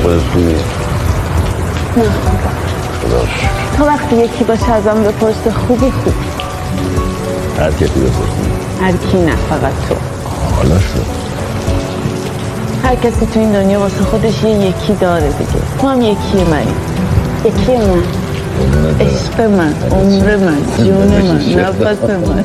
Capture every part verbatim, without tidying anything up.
خودت خوبی؟ نه خدا شکر. تا وقتی یکی باشه ازم بپرسه خوبی خوب هر کسی بپرسی؟ هر کی نه، فقط تو. حالا شد. هر کسی تو این دنیا واسه خودش یه یکی داره دیگه. تو هم یکی منی. یکی من، عشق من، عمر من، جون من، نفس من.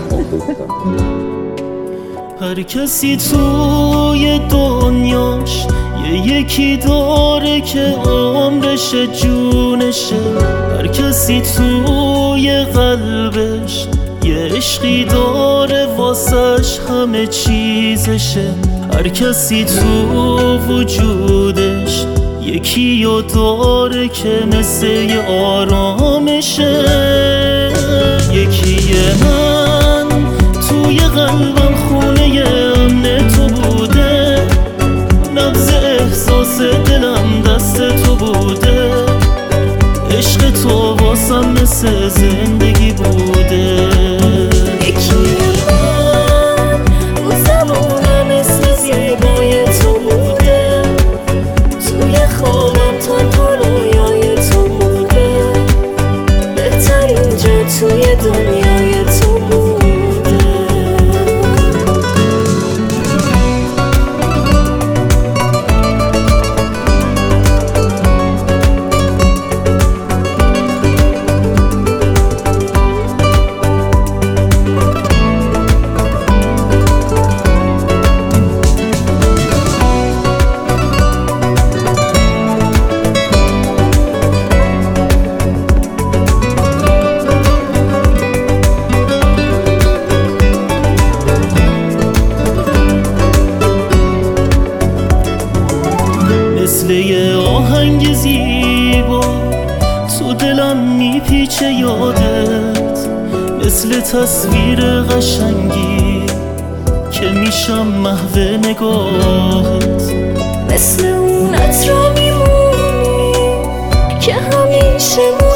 هر کسی توی دنیاش یه یکی داره که عمرشه، جونشه. هر کسی توی قلبش یه عشقی داره واسش همه چیزشه. هر کسی تو وجودش یکی رو داره که مثل یه آرامشه. یکی من توی قلبم خونه امن تو بوده، نبض احساس دلم دست تو بوده، عشق تو واسم مثل زندگی بوده. یکی من اون زمانم اسم زیبای تو بوده، توی خوابم تنها رویای تو بوده، بهترین جا توی دنیای تو بوده. مثل یه آهنگ زیبا تو دلم میپیچه یادت، مثل تصویر قشنگی که میشم محو نگاهت، مثل اون عطر میمونی که همیشه